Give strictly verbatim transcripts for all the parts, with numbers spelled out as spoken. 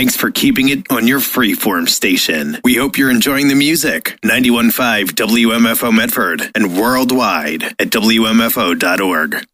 thanks for keeping it on your freeform station. We hope you're enjoying the music. ninety-one point five W M F O Medford and worldwide at W M F O dot org.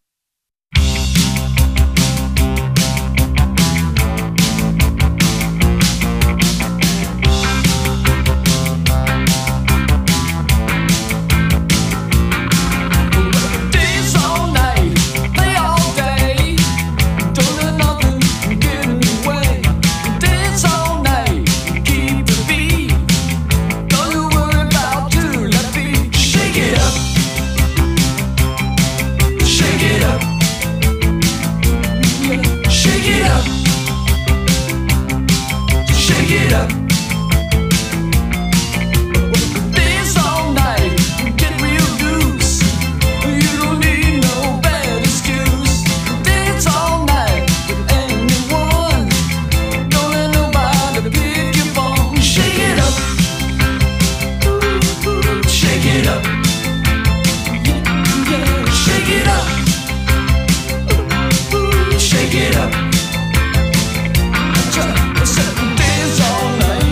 Shake it up. Dance all night.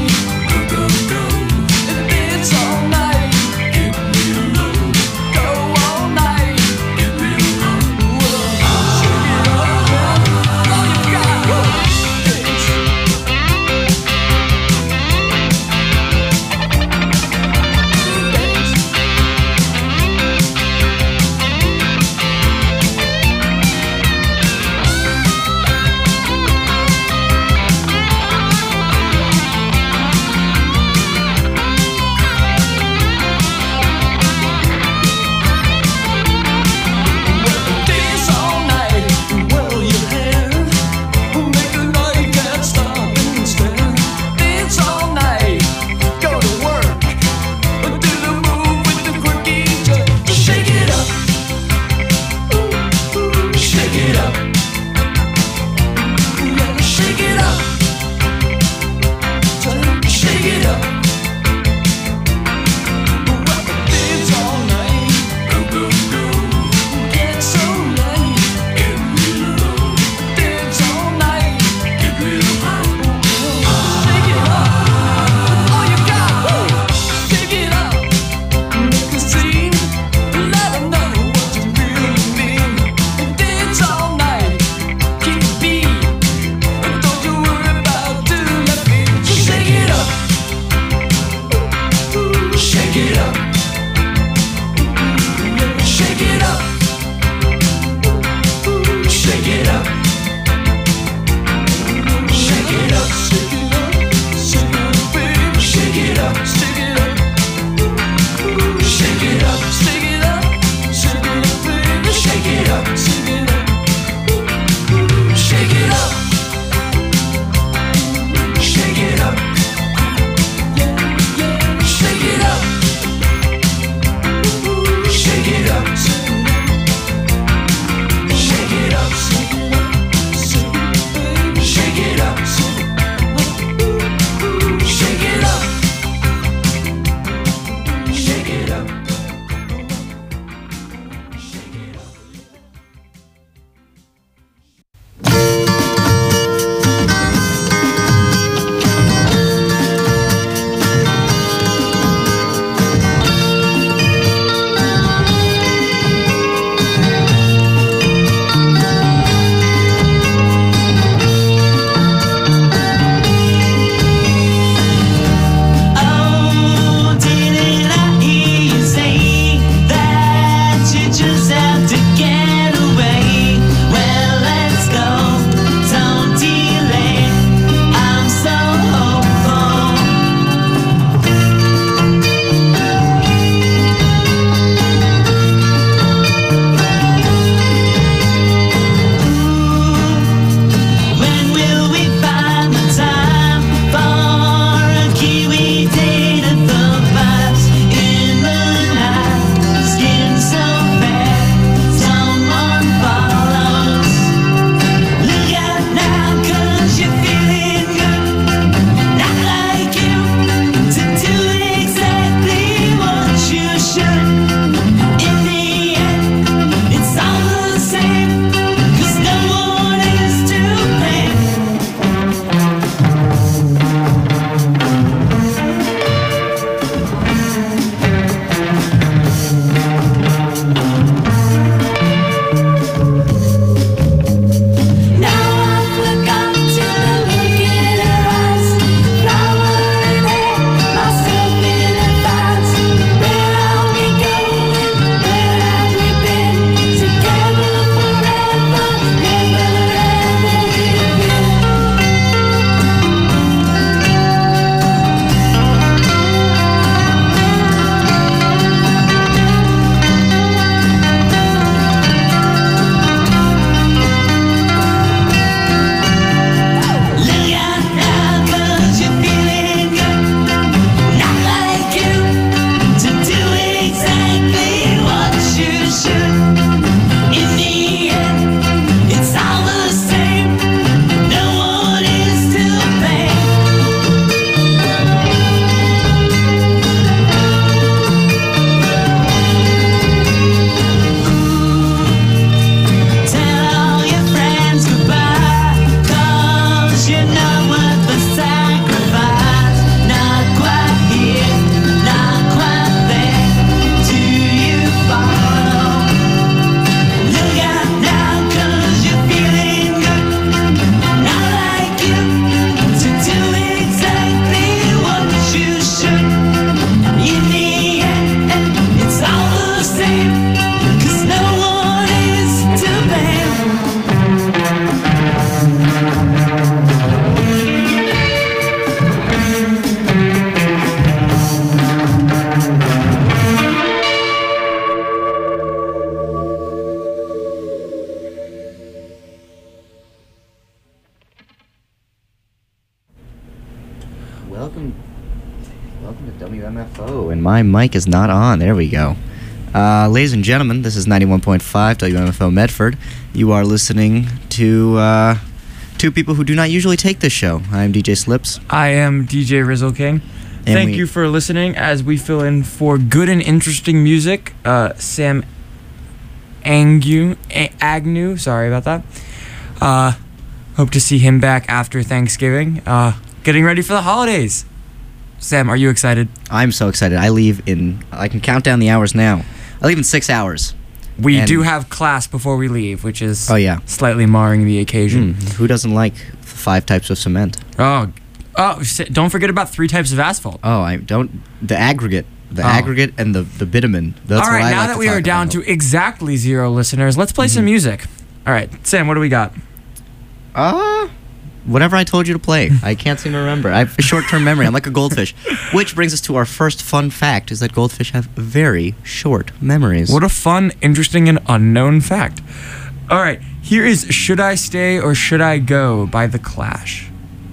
Welcome, welcome to W M F O, and my mic is not on. There we go. Uh, ladies and gentlemen, this is ninety-one point five W M F O Medford. You are listening to uh, two people who do not usually take this show. I'm D J Slips. I am D J Rizzle King. And Thank we, you for listening as we fill in for good and interesting music. Uh, Sam Agnew, Agnew, sorry about that. Uh, hope to see him back after Thanksgiving. Uh, getting ready for the holidays. Sam, are you excited? I'm so excited. I leave in, I can count down the hours now. I leave in six hours. We and do have class before we leave, which is oh, yeah. slightly marring the occasion. Mm, who doesn't like five types of cement? Oh, oh! Don't forget about three types of asphalt. Oh, I don't. The aggregate, the oh. aggregate, and the the bitumen. That's All right, what I now like that to we are down about. to exactly zero listeners, let's play mm-hmm. some music. All right, Sam, what do we got? Uh, whatever I told you to play. I can't seem to remember. I have a short-term memory. I'm like a goldfish. Which brings us to our first fun fact, is that goldfish have very short memories. What a fun, interesting, and unknown fact. All right, here is Should I Stay or Should I Go by The Clash.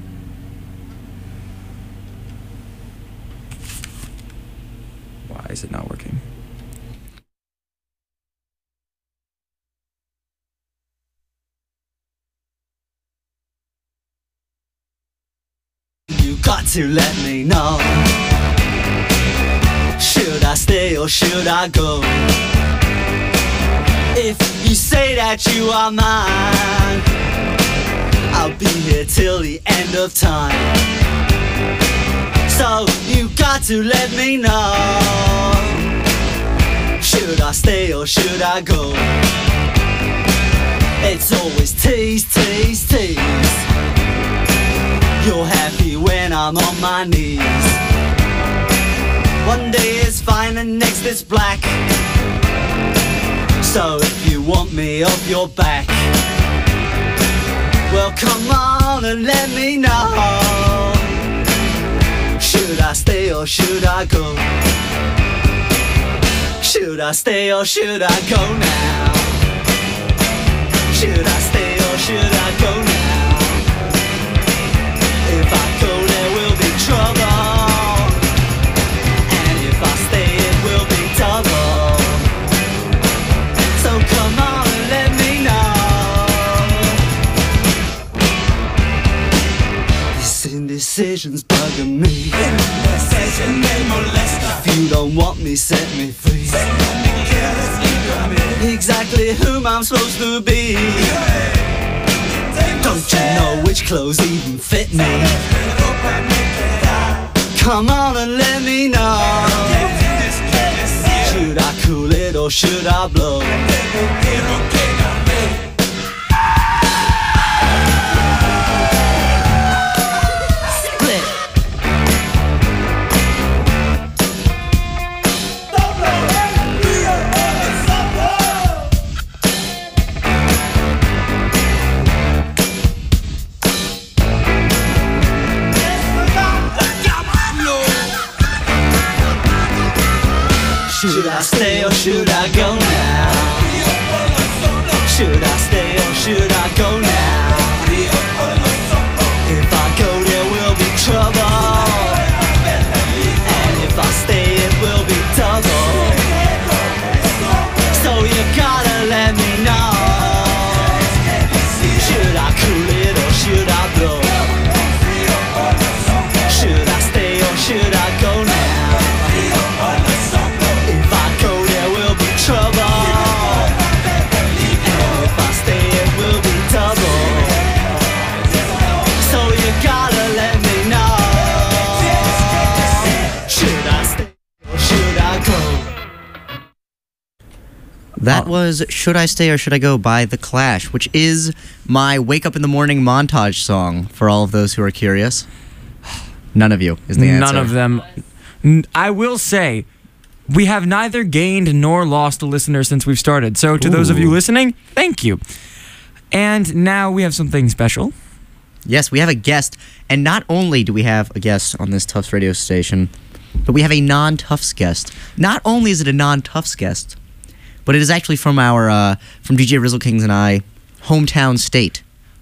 Why is it not working? You got to let me know. Should I stay or should I go? If you say that you are mine, I'll be here till the end of time. So you got to let me know. Should I stay or should I go? It's always tease, tease, tease. You're happy when I'm on my knees. One day is fine and next is black. So if you want me off your back, well come on and let me know. Should I stay or should I go? Should I stay or should I go now? Should I stay or should I go now? If I go there will be trouble, and if I stay it will be double. So come on and let me know. This indecision's bugging me. If you don't want me, set me free. Exactly whom I'm supposed to be. Don't you know which clothes even fit me? Come on and let me know. Should I cool it or should I blow? Should I stay or should I go now? Should I stay or should I go now? If I go there will be trouble, and if I stay it will be double. So you gotta let me know. Should I cool it or should I blow? Should I stay or should I go now? Trouble, and if I stay it will be double. So you gotta let me know. Should I stay or should I go? That was Should I Stay or Should I Go by The Clash, which is my wake up in the morning montage song for all of those who are curious. None of you is the answer. None of them. I will say, we have neither gained nor lost a listener since we've started. So to Ooh. Those of you listening, thank you. And now we have something special. Yes, we have a guest. And not only do we have a guest on this Tufts radio station, but we have a non-Tufts guest. Not only is it a non-Tufts guest, but it is actually from our, uh, from D J Rizzle Kings and I, hometown state.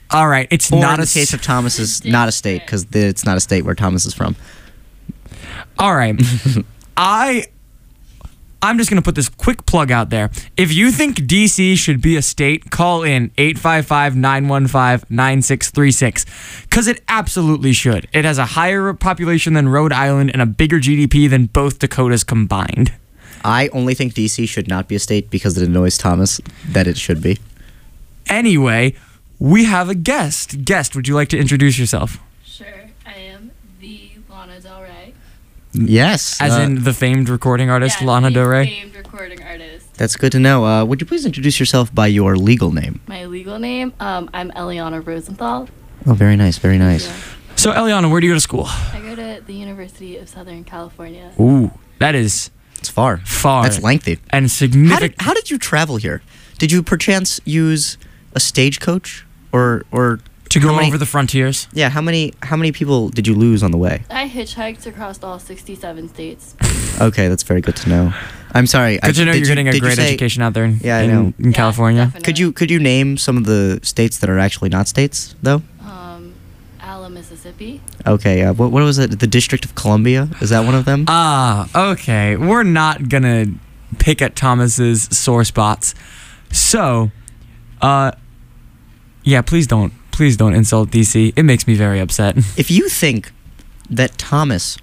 All right, it's Or not in a the case s- of Thomas is not a state because it's not a state where Thomas is from. All right. I I'm just going to put this quick plug out there. If you think D C should be a state, call in eight five five, nine one five, nine six three six cuz it absolutely should. It has a higher population than Rhode Island and a bigger G D P than both Dakotas combined. I only think D C should not be a state because it annoys Thomas that it should be. Anyway, we have a guest. Guest, would you like to introduce yourself? Sure, I am the Lana Del Rey. Yes. As uh, in the famed recording artist Yeah, Lana the Del Rey? famed recording artist. That's good to know. Uh, would you please introduce yourself by your legal name? My legal name, um, I'm Eliana Rosenthal. Oh, very nice, very nice. Yeah. So, Eliana, where do you go to school? I go to the University of Southern California. Ooh, that is It's far. far. That's lengthy. And How significant. did, how did you travel here? Did you perchance use a stagecoach or or To go how many- over the frontiers. Yeah, how many how many people did you lose on the way? I hitchhiked across all sixty-seven states. Okay, that's very good to know. I'm sorry. Good to know did you're you- getting a did you great say- education out there in, Yeah, I in, know. in Yeah, California. definitely. Could you could you name some of the states that are actually not states though? Um, Ala, Mississippi. Okay, uh, what what was it? The District of Columbia? Is that one of them? Ah, okay. We're not gonna pick at Thomas's sore spots. So, uh, yeah, please don't, please don't insult D C. It makes me very upset. If you think that Thomas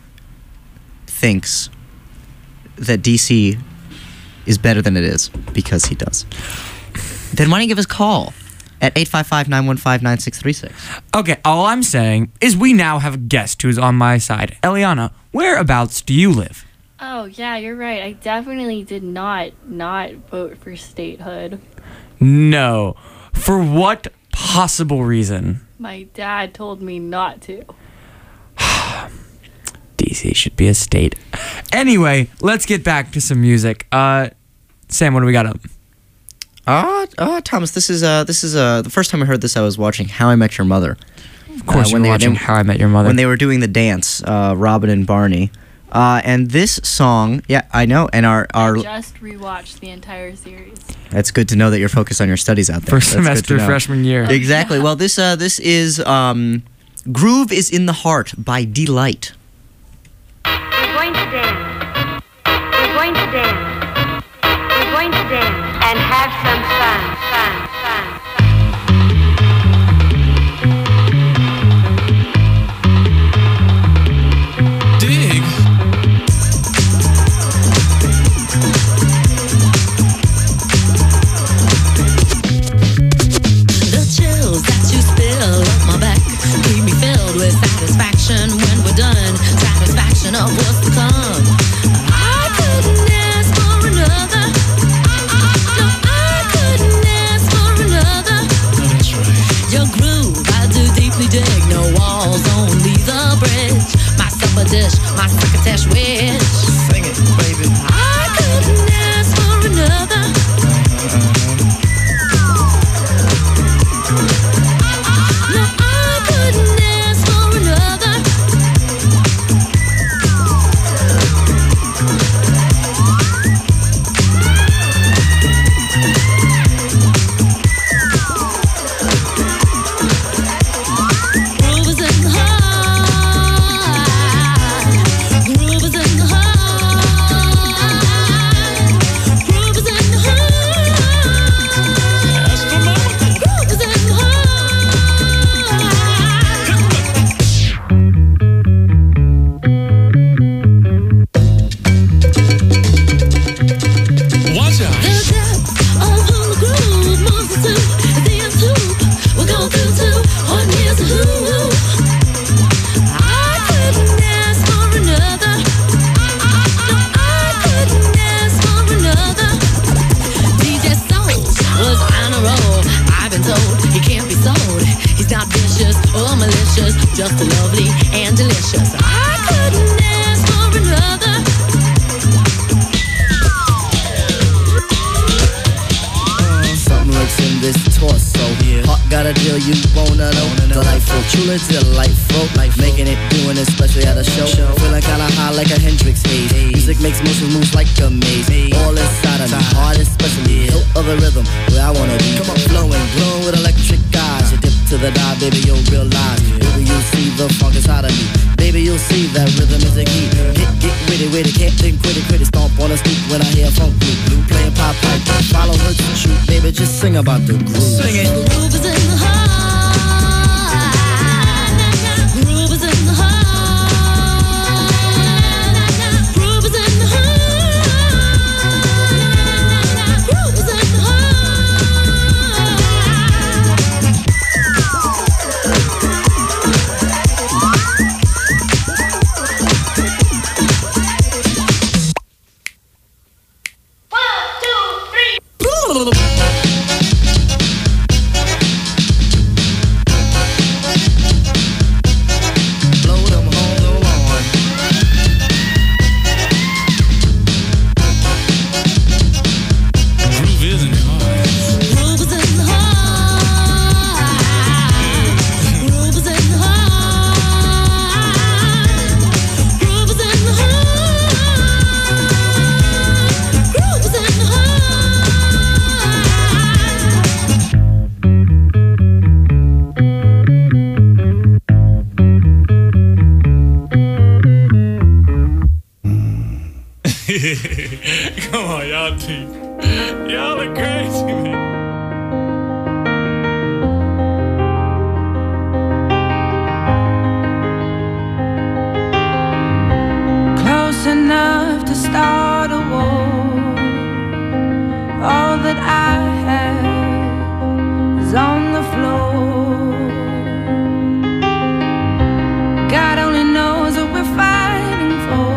thinks that D C is better than it is, because he does, then why don't you give us a call at eight five five, nine one five, nine six three six? Okay, all I'm saying is we now have a guest who's on my side. Eliana, whereabouts do you live? Oh, yeah, you're right. I definitely did not not vote for statehood. No. For what possible reason? My dad told me not to. D C should be a state. Anyway, let's get back to some music. Uh, Sam, what do we got up? Ah, uh, Thomas, this is uh, this is uh, the first time I heard this. I was watching How I Met Your Mother. Of course, Uh, you when were they- watching they- How I Met Your Mother. When they were doing the dance, uh, Robin and Barney, uh, and this song, yeah, I know, and our our. Just rewatched the entire series. That's good to know that you're focused on your studies out there. First That's good to semester know. freshman year. Exactly. Well, this uh, this is um, "Groove Is in the Heart" by Delight. We're going to dance. We're going to dance. We're going to dance and have some fun, fun, fun. Dig. The chills that you spill up my back keep me filled with satisfaction when we're done. Satisfaction of what's to come. I couldn't ask for another. No, I couldn't ask for another. Oh, that's right. Your groove, I do deeply dig. No walls, only the bridge. My supper dish, my crocketesh wish. Sing it, baby. I couldn't ask for another. No, I couldn't ask for another. Groove is in the heart. Groove is in the heart. Groove is in the heart. That's the moment. Groove is in the heart. Watch out. The depth of who the groove moves us to is the end tube. We'll go through two on years of who. I couldn't ask for another. No, I couldn't ask for another. D J Soul was on a roll. I've been told he can't be sold. He's not vicious or malicious, just lovely and delicious. I couldn't ask for another. Something lurks in this torso. Heart got a deal you wanna know. Delightful, truly delightful. Life making it, doing it, especially at a show. Feeling kinda high like a Hendrix haze. Music makes motion moves like a maze. All inside of me, heart especially. Hilt of the rhythm, where I wanna be. Come on, flowing, glowing with electric eyes. You dip see that rhythm is a key. Get, get witty, witty, can't think, quitty, quitty. Stomp on a stoop when I hear funk blue, blue playing pop pipe. Follow her to shoot, baby, just sing about the groove. Sing it. The groove is in the heart. Groove is in the heart. Groove is in the heart. Groove is in the heart. Come on, y'all two. Y'all are crazy, man. Close enough to start a war. All that I have is on the floor. God only knows what we're fighting for.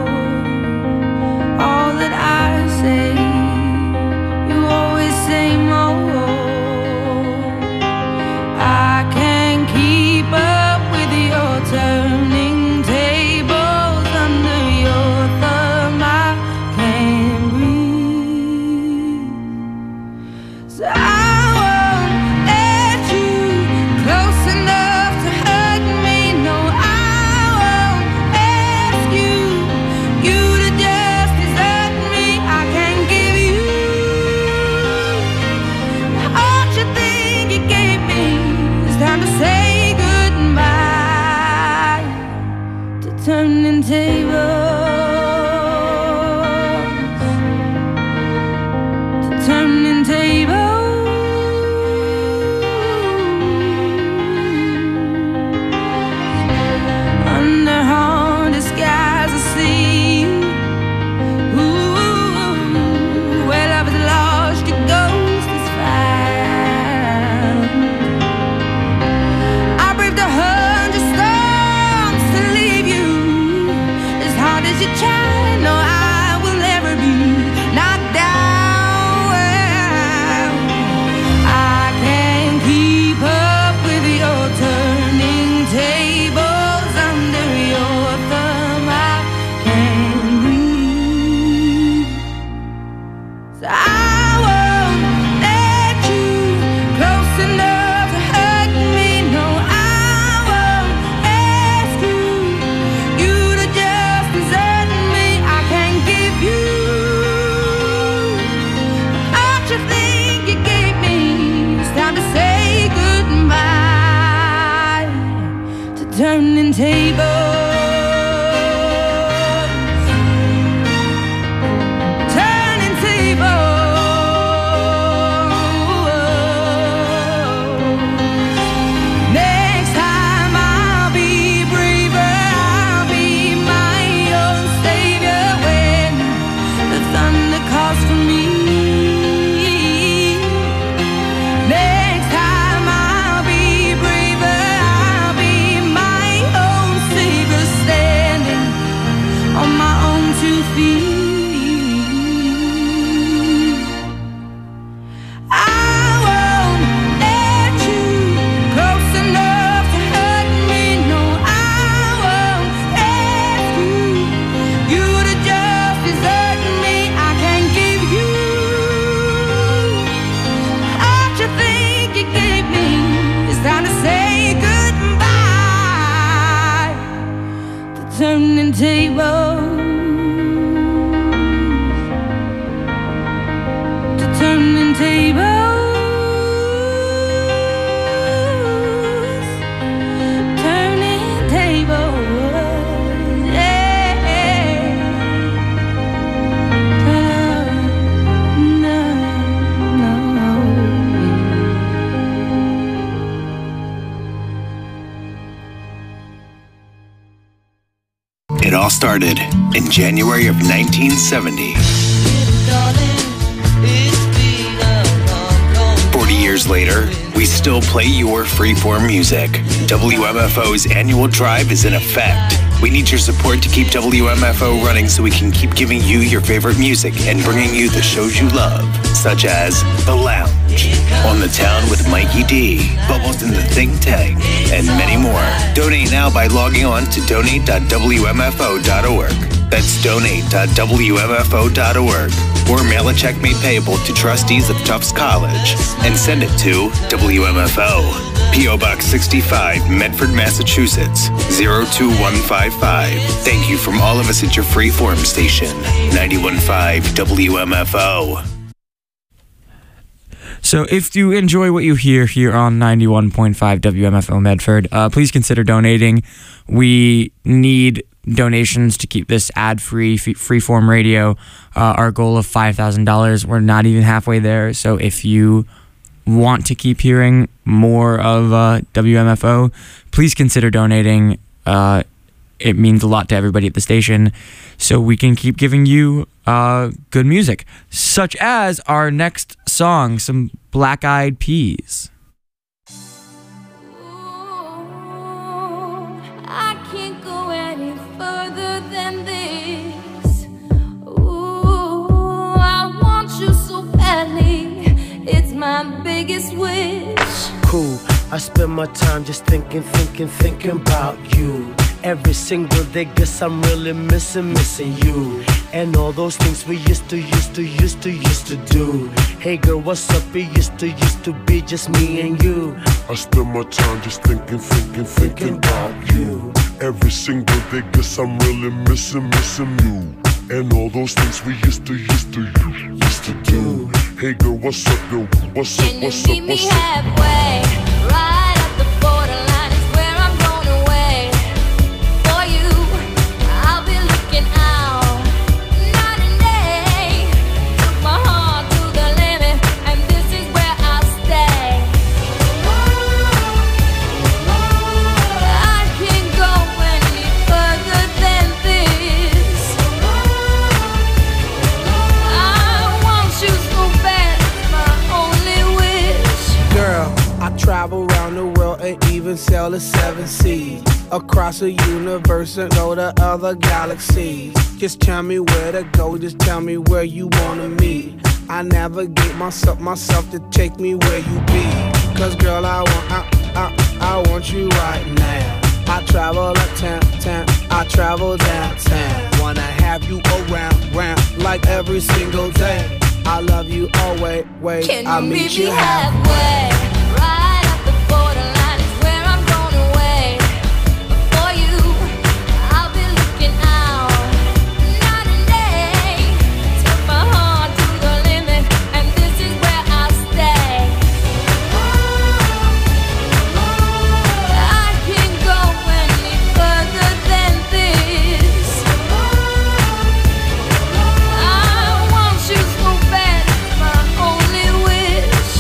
All that I say, you always say more. I can't keep up with your turning tables under your thumb. I can't breathe, so I won't let you close enough to hurt me. No, I won't ask you, you to just desert me. I can't give you all you think you gave me. It's time to say goodbye to turning tables, to turning tables. Under haunted skies I see you. Ooh, where love is lost, your ghost is found. I braved a hundred storms to leave you. As hard as you try, no, I will never be knocked down. I can't keep up with your turning tables under your thumb. I can't breathe, so I won't let you close enough to hurt me. No, I won't ask you, you to just desert me. I can't give you all you think you gave me. It's time to say goodbye to turning tables. Turning tables. Next time I'll be braver. I'll be my own savior when the thunder calls for me. Next time I'll be braver. I'll be my own savior, standing on my own two feet. I won't let you close enough to hurt me. No, I won't ask you, you to just desert me. I can't give you all you think you gave me. It's time to say goodbye to turning tables, to turning tables, turning tables. It all started in January of nineteen seventy. forty years later, we still play your freeform music. W M F O's annual drive is in effect. We need your support to keep W M F O running so we can keep giving you your favorite music and bringing you the shows you love, such as The Lounge, On the Town with Mikey D, Bubbles in the Think Tank, and many more. Donate now by logging on to donate dot w m f o dot org. That's donate dot w m f o dot org. Or mail a check made payable to trustees of Tufts College and send it to W M F O. P O Box sixty-five, Medford, Massachusetts, zero two one five five. Thank you from all of us at your freeform station, ninety-one point five W M F O. So if you enjoy what you hear here on ninety-one point five W M F O Medford, uh, please consider donating. We need donations to keep this ad-free, f- freeform radio. Uh, our goal of five thousand dollars, we're not even halfway there. So if you want to keep hearing more of uh, W M F O, please consider donating. Uh, it means a lot to everybody at the station, so we can keep giving you uh, good music, such as our next song, some Black Eyed Peas. I can't go any further than this. Ooh, I want you so badly. It's my biggest wish. Cool, I spend my time just thinking, thinking, thinking about you. Every single day, guess I'm really missing, missing you. And all those things we used to, used to, used to, used to do. Hey girl, what's up? It used to, used to be just me and you. I spend my time just thinking, thinking, thinking about you. Every single day, guess I'm really missing, missing you. And all those things we used to, used to, used to do. Hey girl, what's up, yo? What's up, Can what's you up, meet what's me up? halfway? Right at the borderline is where I'm going away. For you, I'll be looking out night and day. Took my heart to the limit, and this is where I'll stay. I can't go any further than this. I want you so bad, it's my only wish. Girl, I travel around the world and even sail the seven seas. Across the universe and go to other galaxies. Just tell me where to go, just tell me where you wanna meet. I navigate myself, myself to take me where you be. Cause girl, I want, I, I, I want you right now. I travel uptown, town, I travel downtown. Wanna have you around, round, like every single day. I love you always, wait, Can I'll you meet meet you me halfway. halfway? Right at the borderline is where I'm going away. For you, I'll be looking out night and day. Took my heart to the limit, and this is where I'll stay. I can't go any further than this. I want you so bad, it's my only wish.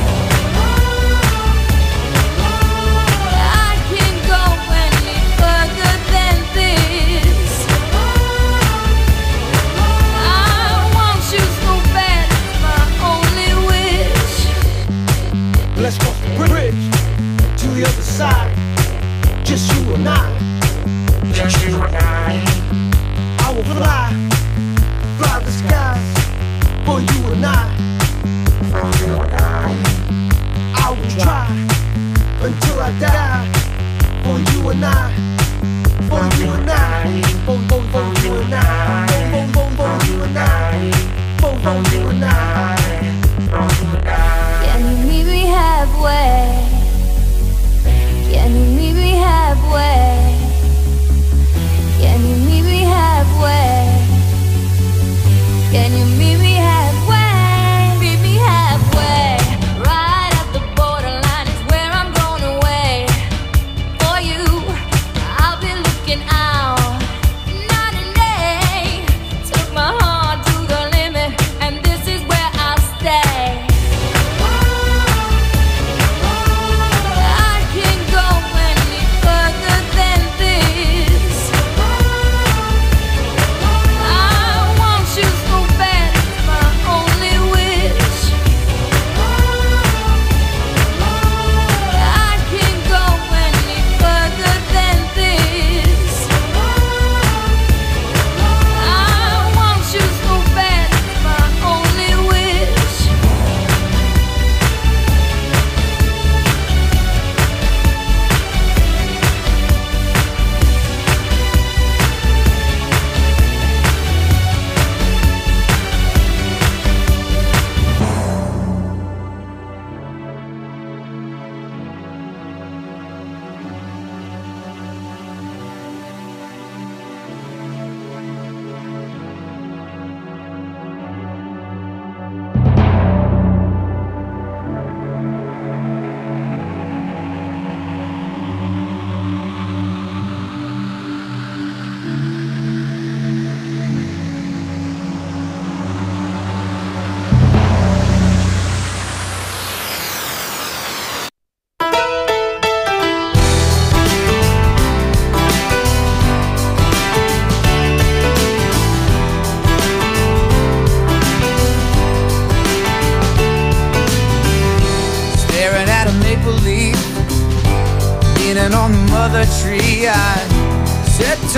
I can't go any further than this. I want you so bad, it's my only wish. Let's cross the bridge to the other side. Just you and I. Just you and I. I will fly, fly the skies for you and I. For you and I. I will try until I die for you and I. For you and I. For, for, for you and I. For, for, for, for you and I. For, for you and I. For you and I. Can you meet me halfway? Can you meet me halfway? Can you meet me halfway? Can you meet me halfway? Meet me halfway. Right at the borderline is where I'm going away. For you,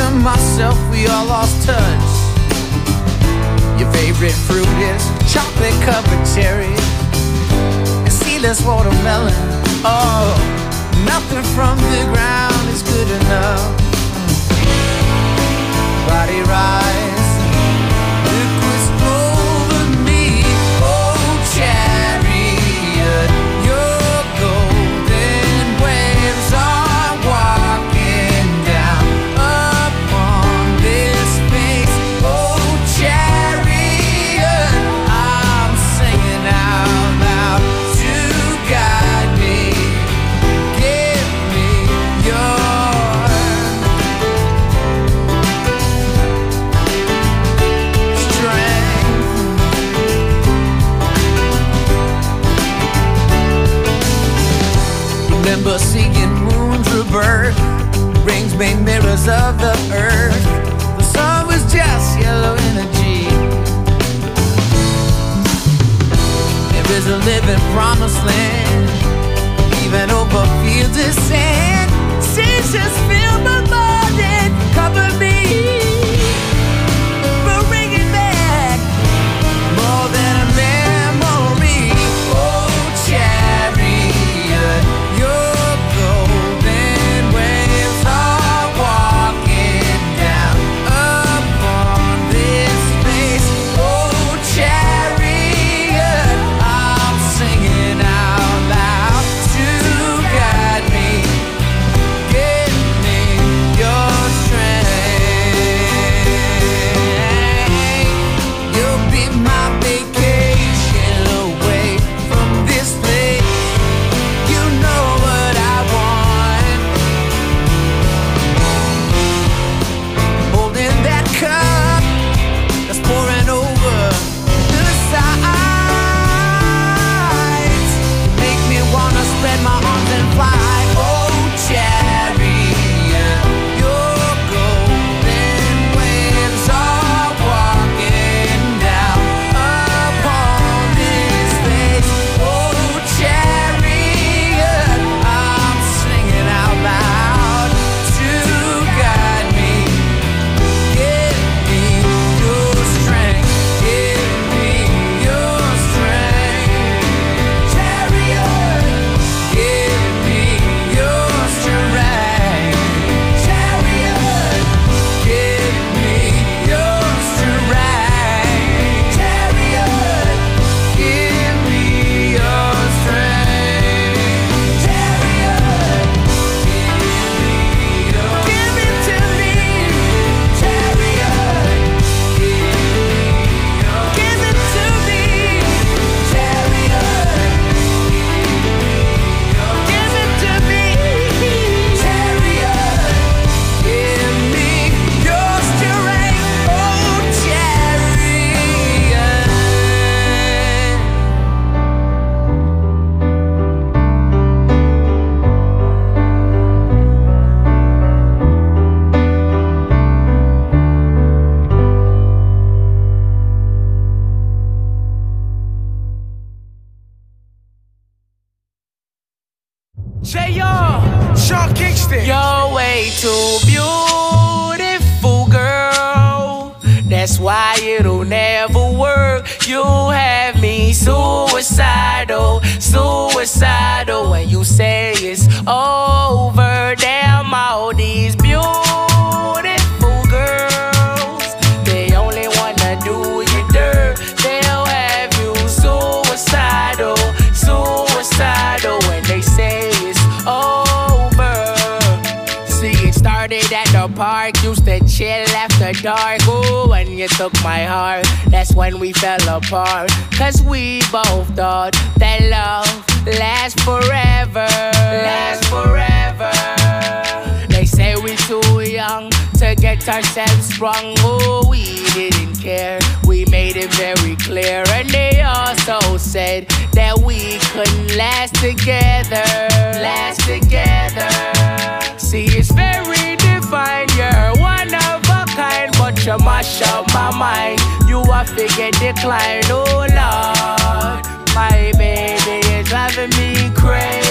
and myself, we all lost touch. Your favorite fruit is chocolate covered cherries and seedless watermelon. Oh, nothing from the ground is good enough. Body rise, liquids over me. Oh, chariot, your golden waves are walking down upon this space. Oh, chariot, I'm singing out loud to guide me. Give me your remember seeing moons rebirth, rings made mirrors of the earth. The sun was just yellow energy. There is a living promised land, even over fields of sand. Seas just fill my mind and cover me. But bring it back, more than a memory. Oh, chariot, your golden waves are walking down upon this space. Oh, chariot, I'm singing out loud to guide me. Give me your strength. You'll be my vacation away from this place. You know what I want. Holding that cup that's pouring over the sides. Make me wanna spread my arms and fly. Oh, chariot, your golden waves are walking down upon this space. Oh, chariot, I'm singing out loud to guide me. Give me your strength. Give me your strength. Chariot, give me your strength. Chariot, give me your strength. Chariot, give me your strength. Chariot, give it to me. Chariot, give it to me. Chariot, give it to me. Chariot, give me your strength. Oh, chariot. J R, Sean Kingston. You're way too beautiful, girl. That's why it'll never work. You have me suicidal, suicidal. When you say it's over, damn all these beautiful girls, they only wanna do you dirt. They'll have you suicidal, suicidal. When they say it's over. See, it started at the park, used to chill after dark. Ooh, when you took my heart, that's when we fell apart. Cause we both thought that love lasts forever. Lasts forever. They say we too young to get ourselves sprung. Oh, we didn't care, we made it very clear. And they also said that we couldn't last together. Last together. See, it's very divine, you're one of a kind, but you mash up my mind. You a figure decline, oh Lord. My baby is driving me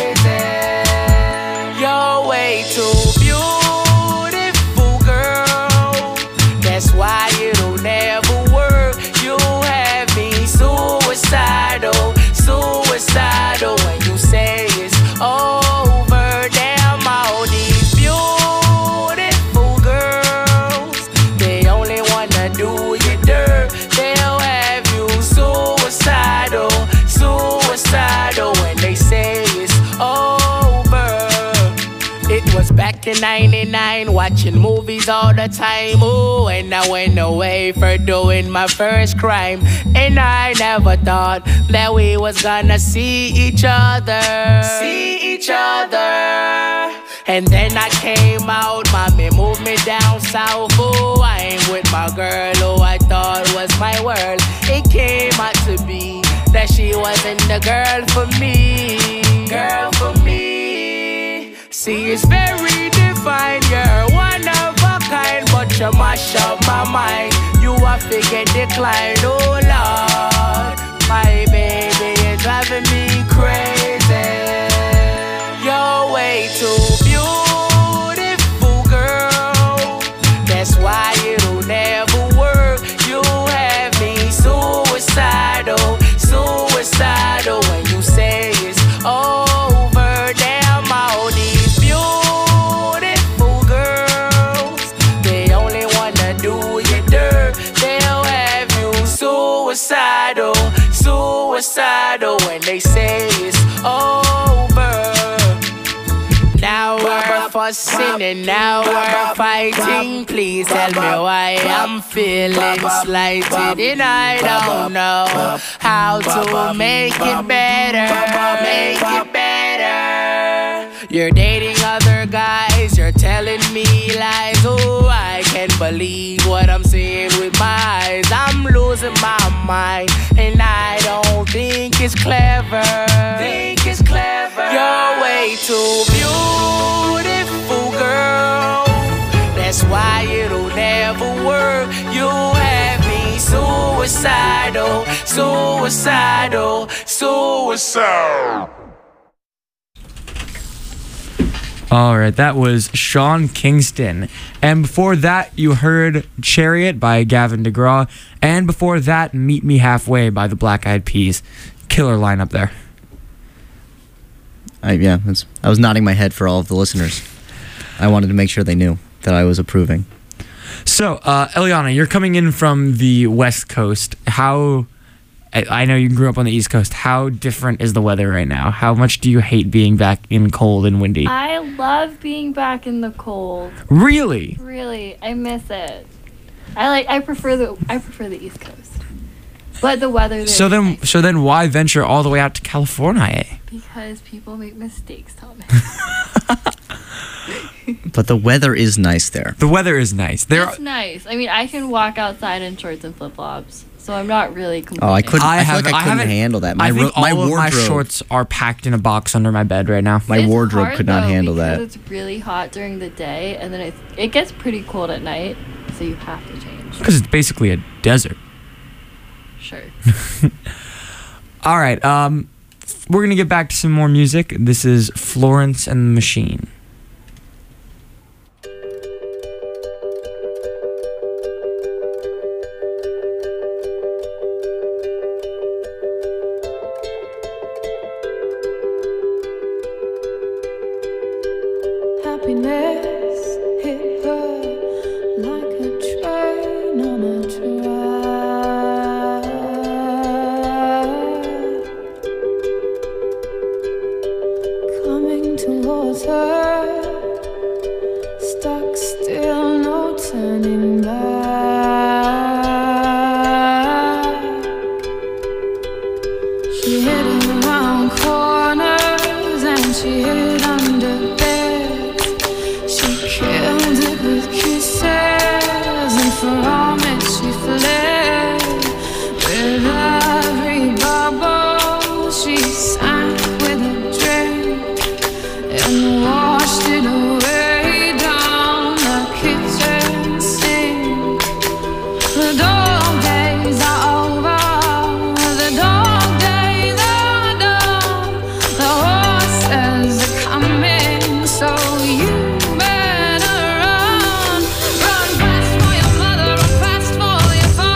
crazy. You're way too beautiful, girl. in ninety-nine, watching movies all the time. Ooh, and I went away for doing my first crime. And I never thought that we was gonna see each other. See each other. And then I came out, mommy moved me down south. Oh, I ain't with my girl who I thought was my world. It came out to be that she wasn't the girl for me. Girl for me. See, it's very divine, you're one of a kind, but you mash up my mind. You are figure decline, oh Lord. My baby is driving me crazy. You're way too beautiful, girl. That's why it'll never work. You have me suicidal, suicidal when you say it's over. Damn, all these beautiful girls, they only wanna do you dirt. They'll have you suicidal, suicidal when they say it's over. Now we're fussing and now we're fighting. Please tell me why I'm feeling slighted, and I don't know how to make it better. Make it better. You're dating other guys, you're telling me lies. Oh, I can't believe what I'm seeing with my eyes. I'm losing my mind, and I don't think it's clever. Think it's clever. You're way too beautiful, girl. That's why it'll never work. You have me suicidal, suicidal, suicidal. All right, that was Sean Kingston. And before that, you heard Chariot by Gavin DeGraw. And before that, Meet Me Halfway by the Black Eyed Peas. Killer lineup there. I, yeah, that's, I was nodding my head for all of the listeners. I wanted to make sure they knew that I was approving. So, uh, Eliana, you're coming in from the West Coast. How... I know you grew up on the East Coast. How different is the weather right now? How much do you hate being back in cold and windy? I love being back in the cold. Really? Really, I miss it. I like. I prefer the. I prefer the East Coast, but the weather there. So then, nice. so then, why venture all the way out to California? Because people make mistakes, Thomas. But the weather is nice there. The weather is nice. There. It's nice. I mean, I can walk outside in shorts and flip flops. So I'm not really complaining. Oh, I couldn't. I, I have, like I couldn't handle that. My I think ro- my all wardrobe. of my shorts are packed in a box under my bed right now. My it's wardrobe hard, could not though, handle because that. It's really hot during the day, and then it it gets pretty cold at night. So you have to change. Because it's basically a desert. Sure. All right. Um, we're gonna get back to some more music. This is Florence and the Machine. Happiness hit her like a train on a track. Coming towards her, stuck still, no turning back. She hid around corners and she hid under beds. She killed it with kisses, and from it she fled. With every bubble she sank with a drink and washed it away down the kitchen sink. The dog days are over, the dog days are done. The horses are coming, so you better run. Run fast for your mother, run fast for your father.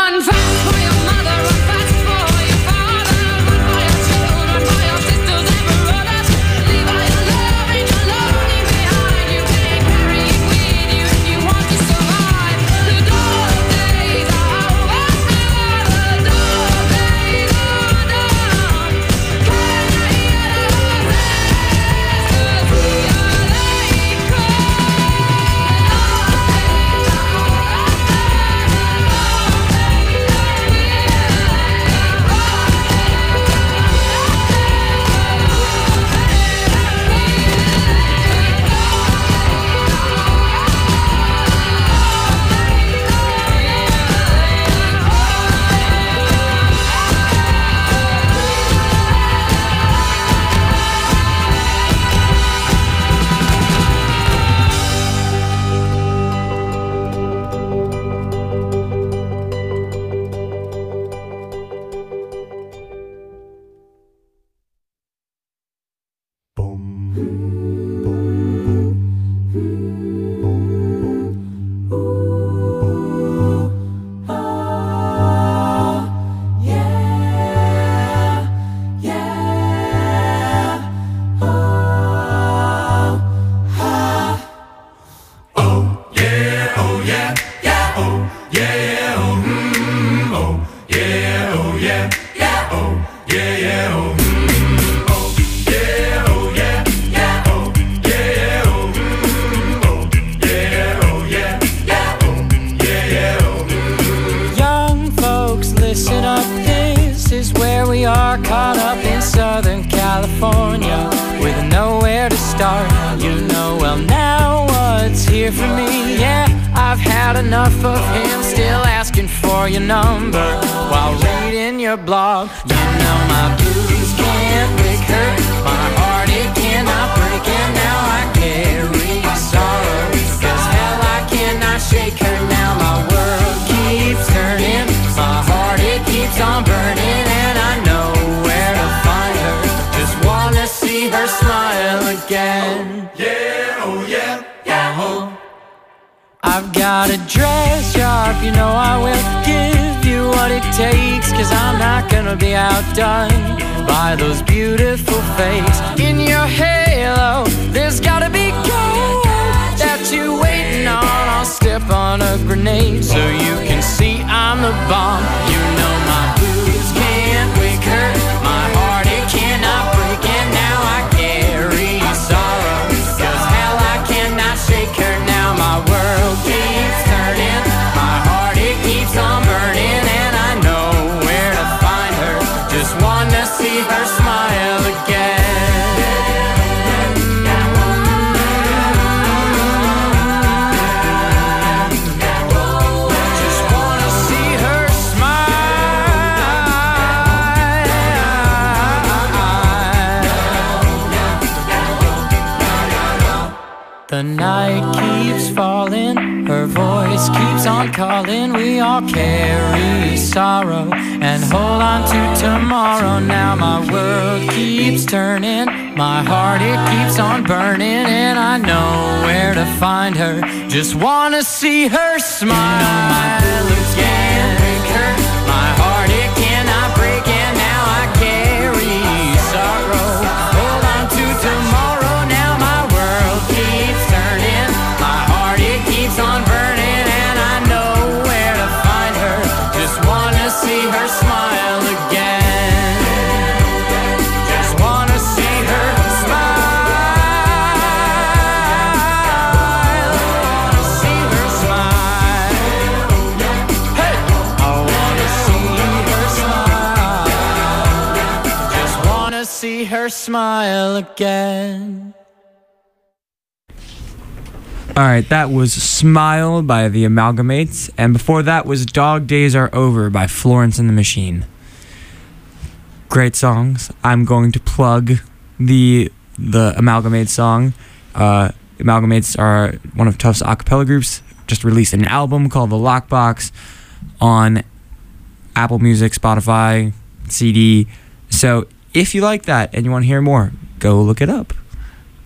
Run fast for your mother, run fast for your father, run for your children, for your sisters and brothers. Leave all your love and your lonely behind. You can't carry it with you if you want to survive. The dark days are over, the dark days are done. Can I hear the voices? We are late Young folks, listen up, this is where we are, caught up in Southern California with nowhere to start. You know well now what's here for me. Yeah, I've had enough of him still asking for your number while reading your blog. You know my blues can't break her, my heart it cannot break, and now I carry sorrow, cause hell I cannot shake her. Now my world keeps turning, my heart it keeps on burning, and I know where to find her, just wanna see her smile again. Yeah, oh yeah, yeah, oh. I've got a dress sharp, you know I will give you what it takes, cause I'm not gonna be outdone by those beautiful fakes. In your halo, there's gotta be gold that you waiting on. I'll step on a grenade so you can see I'm the bomb. You know my boots can't wake her, my heart it cannot break, and now I carry sorrow, cause hell I cannot shake her. Now my world keeps turning, my heart it keeps on burning, and I know where to find her, just wanna see her smile again. Just wanna see her smile. The night keeps falling, her voice keeps on calling. We all carry sorrow and hold on to tomorrow. Now my world keeps turning, my heart it keeps on burning, and I know where to find her, just wanna see her smile. My blues can't break her, my heart it cannot break, and now I carry sorrow. Hold on to tomorrow. Now my world keeps turning, my heart it keeps on burning, and I know where to find her, just wanna see her smile again. Just wanna see her smile. See her smile. Hey, I wanna see her smile. Just wanna see her smile again. Alright, that was Smile by the Amalgamates, and before that was Dog Days Are Over by Florence and the Machine. Great songs. I'm going to plug the the Amalgamates song. Uh, Amalgamates are one of Tuff's a cappella groups, just released an album called The Lockbox on Apple Music, Spotify, C D. So if you like that and you want to hear more, go look it up.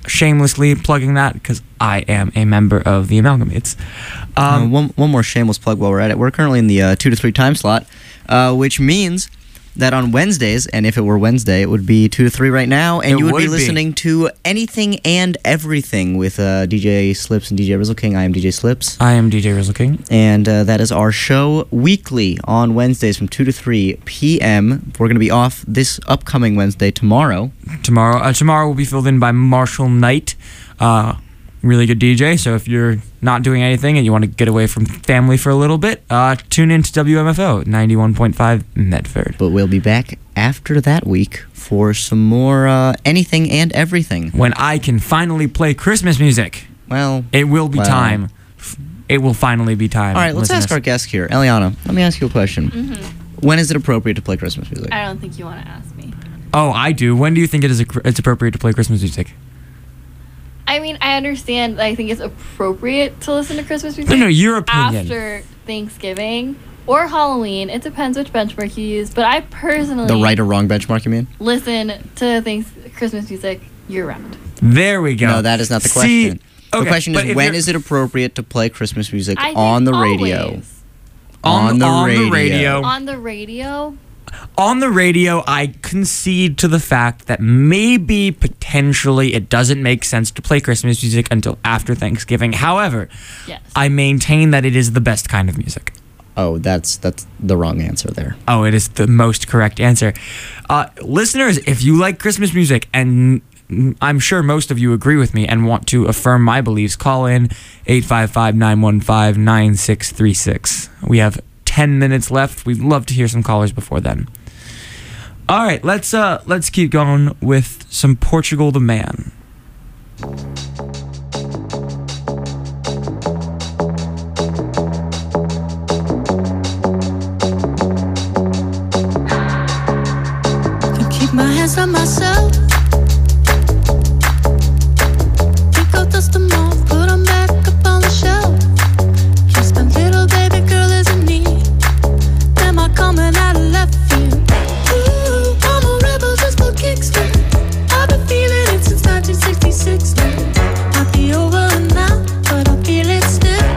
shamelessly plugging that because I am a member of the Amalgamates. Um, uh, one, one more shameless plug while we're at it. We're currently in the uh, two to three time slot, uh, which means that on Wednesdays, and if it were Wednesday, it would be two to three right now, and It you would, would be be. listening to Anything and Everything with uh, D J Slips and D J Rizzle King. I am D J Slips. I am D J Rizzle King. And uh, that is our show weekly on Wednesdays from two to three p.m. We're going to be off this upcoming Wednesday, tomorrow. Tomorrow, uh, tomorrow will be filled in by Marshall Knight, uh, really good D J. So if you're not doing anything and you want to get away from family for a little bit, uh, tune in to W M F O ninety-one point five Medford. But we'll be back after that week for some more uh, Anything and Everything. When I can finally play Christmas music. Well, it will be well. time. It will finally be time. All right, let's listeners. ask our guest here. Eliana, let me ask you a question. Mm-hmm. When is it appropriate to play Christmas music? I don't think you want to ask me. Oh, I do. When do you think it is it's appropriate to play Christmas music? I mean, I understand. I think it's appropriate to listen to Christmas music. No, no, your opinion. After Thanksgiving or Halloween. It depends which benchmark you use. But I personally... The right or wrong benchmark, you mean? Listen to things, Christmas music year-round. There we go. No, that is not the See, question. okay, the question but is, if when you're- is it appropriate to play Christmas music I think on the radio? always. On- the on the radio. radio. On the radio... On the radio, I concede to the fact that maybe, potentially, it doesn't make sense to play Christmas music until after Thanksgiving. However, yes. I maintain that it is the best kind of music. Oh, that's that's the wrong answer there. Oh, it is the most correct answer. Uh, listeners, if you like Christmas music, and I'm sure most of you agree with me and want to affirm my beliefs, call in eight five five, nine one five, nine six three six. We have ten minutes left. We'd love to hear some callers before then. All right, let's uh let's keep going with some Portugal the Man. Can keep my hands on myself. Pick out dust them off, put 'em back up on the shelf. Yes, my little baby girl is in need. Am I coming out of left field? Ooh, I'm a rebel just for kicks. I've been feeling it since nineteen sixty-six. Might be over now, but I feel it still.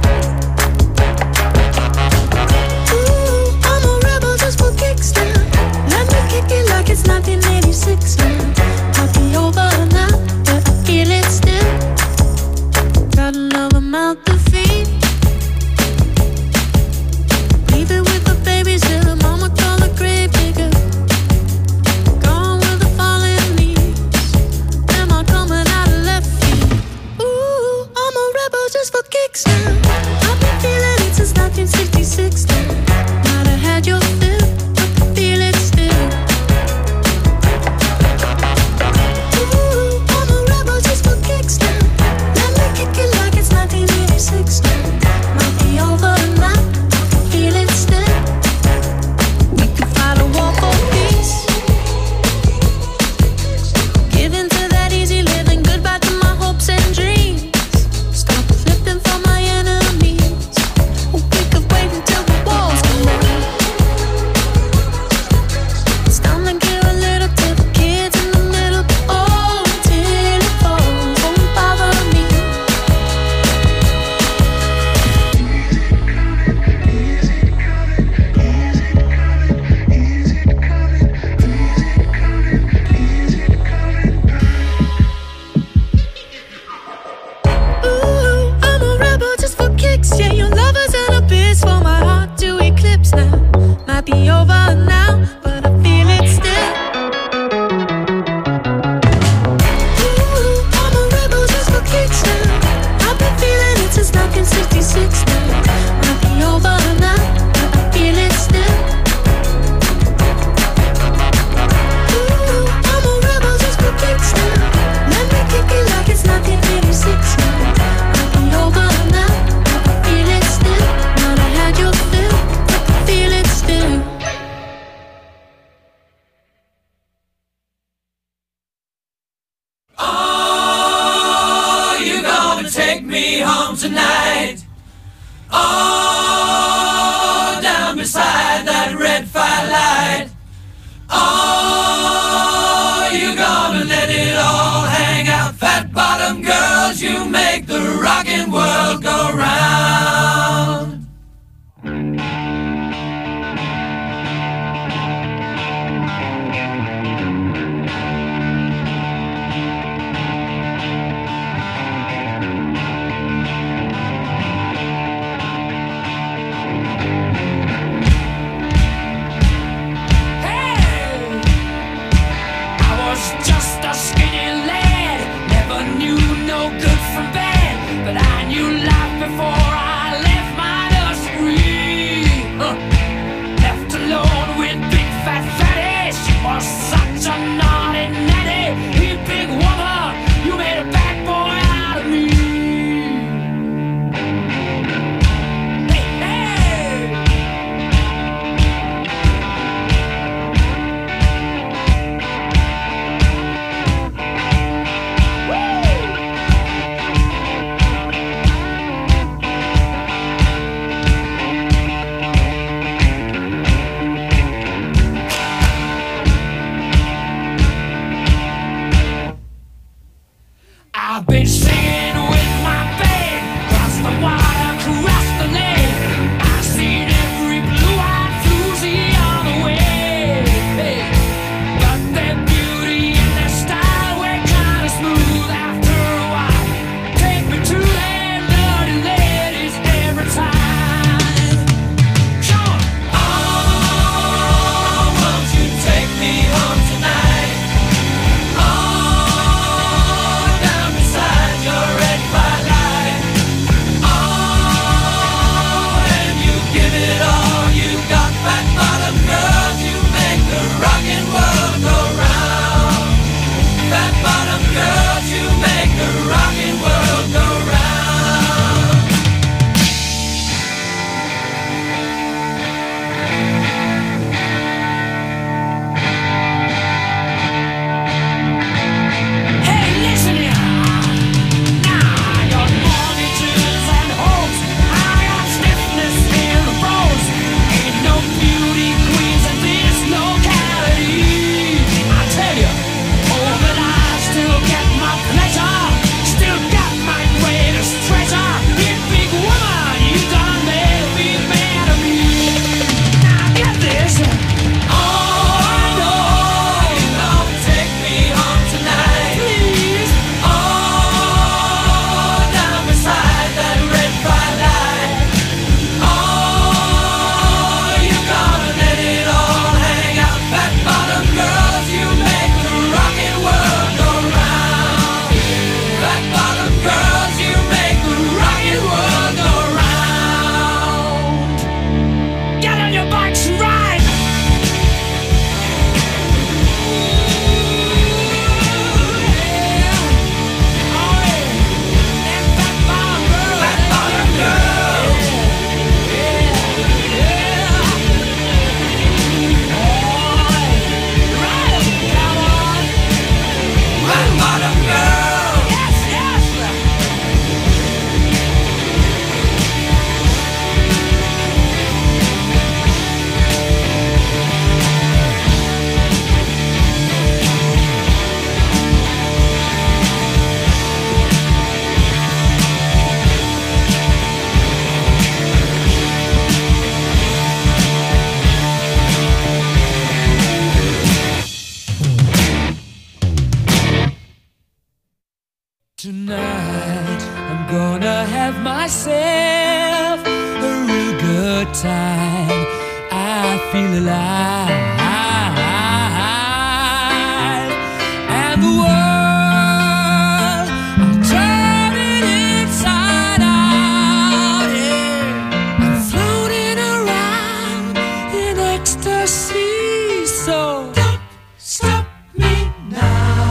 Ooh, I'm a rebel just for kicks now. Let me kick it like it's nineteen eighty-six now. Might be over now, but I feel it still. Got another mouth to feed. Leave it with the babies till the mama call the grave digger. Gone with the fallen leaves. Am I coming out of left field? Ooh, I'm a rebel just for kicks now. I've been feeling it since nineteen sixty-six now. Might have had your fill, but I feel it still. Ooh, I'm a rebel just for kicks now. Let me kick it like it's nineteen eighty-six now. Might be over now, I feel it still. We could fight a war for peace. Give in to that easy living, goodbye to my hopes and dreams. Stop flipping for my enemies. We could wait until the walls come down. It's time to give a little to the kids in the middle. Oh, until it falls, won't bother me. Ooh, I'm a rebel just for kicks. Yeah, your love is an abyss for my heart to eclipse now. Might be over now, but I feel it still. Ooh, I'm a rebel just for kicks now. I've been feeling it since nineteen sixty-six now. Might be over now, but I feel it still. Ooh, I'm a rebel just for kicks now. Let me kick it like it's nineteen eighty-six now. Might be over now, but I feel it still. Might have had your fill, but I feel it still. Are you gonna take me home tonight? you make the rockin' world go round. Just a skinny lad, never knew no good from bad, but I knew life before I left my nursery. Huh. Left alone with big fat fatty, she was such a naughty natty. You big woman, you made a bad boy out of me. Hey, hey. I've been singing with my band, cross the water, cross the lake. I've seen every blue-eyed floozy on the way. Hey. But their beauty and their style were kind of smooth after a while. Take me to their dirty ladies every time. Come on. Oh, won't you take me home tonight? Tonight I'm gonna have myself a real good time. I feel alive, and the world I'm turning inside out. Yeah. I'm floating around in ecstasy. So don't stop me now.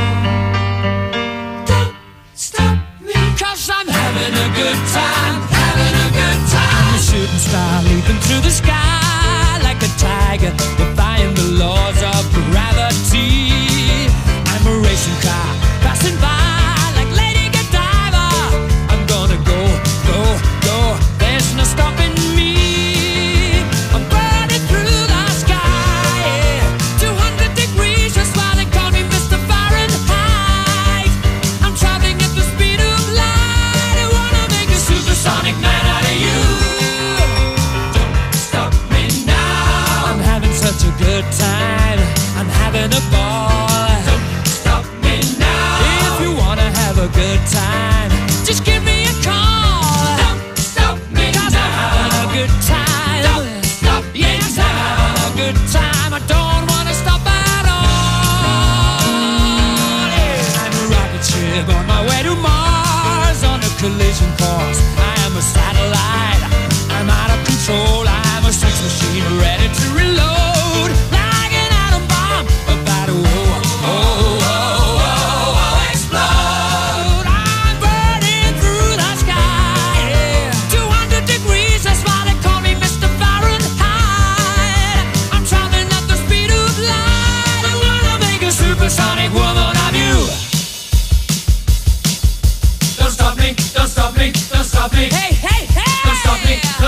I'm having a good time, having a good time. A shooting star leaping through the sky like a tiger, defying the laws of gravity. I'm a racing car passing by like Lady Godiva. I'm gonna go, go, go. There's no stopping me. I'm burning through the sky, yeah. two hundred degrees, just why they call me Mister Fahrenheit. I'm traveling at the speed of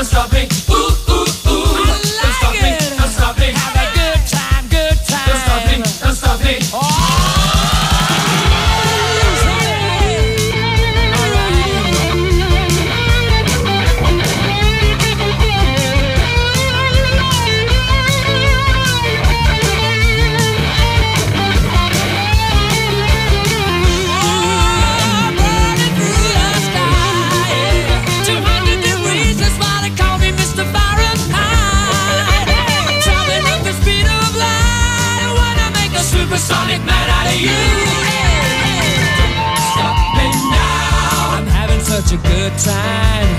don't stop me. Ooh, ooh, ooh. Don't stop me, don't stop me. Have a good time, good time. Don't stop me, don't stop me. Supersonic man out of you. Stop me now. I'm having such a good time.